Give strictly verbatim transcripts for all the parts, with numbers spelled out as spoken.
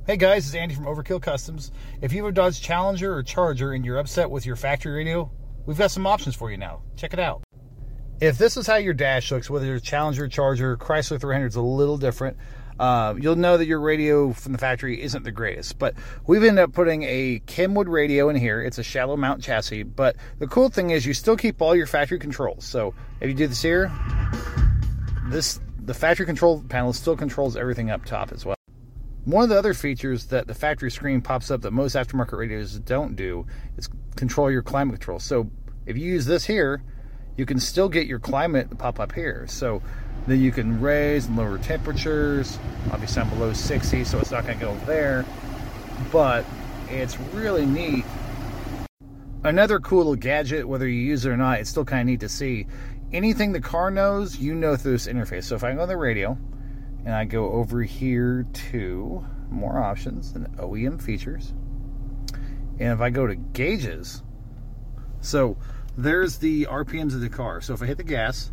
Hey guys, it's Andy from Overkill Customs. If you have a Dodge Challenger or Charger and you're upset with your factory radio, we've got some options for you now. Check it out. If this is how your dash looks, whether it's Challenger, Charger, Chrysler three hundred is a little different, uh, you'll know that your radio from the factory isn't the greatest. But we've ended up putting a Kenwood radio in here. It's a shallow mount chassis, but the cool thing is you still keep all your factory controls. So if you do this here, this the factory control panel still controls everything up top as well. One of the other features that the factory screen pops up that most aftermarket radios don't do is control your climate control. So if you use this here, you can still get your climate to pop up here. So then you can raise and lower temperatures. Obviously I'm below sixty, so it's not going to go there. But it's really neat. Another cool little gadget, whether you use it or not, it's still kind of neat to see. Anything the car knows, you know through this interface. So if I go on the radio, and I go over here to more options and O E M features. And if I go to gauges, so there's the R P Ms of the car. So if I hit the gas,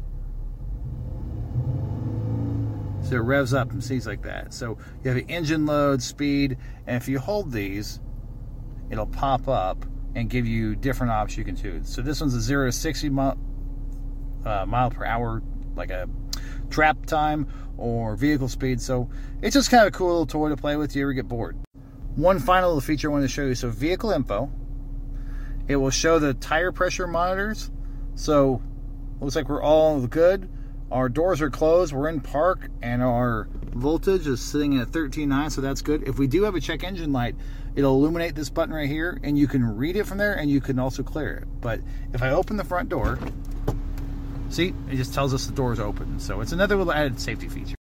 so it revs up and sees like that. So you have the engine load, speed, and if you hold these, it'll pop up and give you different options you can choose. So this one's a zero to sixty mile, uh, mile per hour, like a trap time or vehicle speed. So it's just kind of a cool little toy to play with if you ever get bored. One final little feature I wanted to show you. So vehicle info, it will show the tire pressure monitors. So looks like we're all good. Our doors are closed, we're in park, and our voltage is sitting at thirteen nine, so that's good. If we do have a check engine light, it'll illuminate this button right here, and you can read it from there, and you can also clear it. But if I open the front door, see, it just tells us the door is open. So it's another little added safety feature.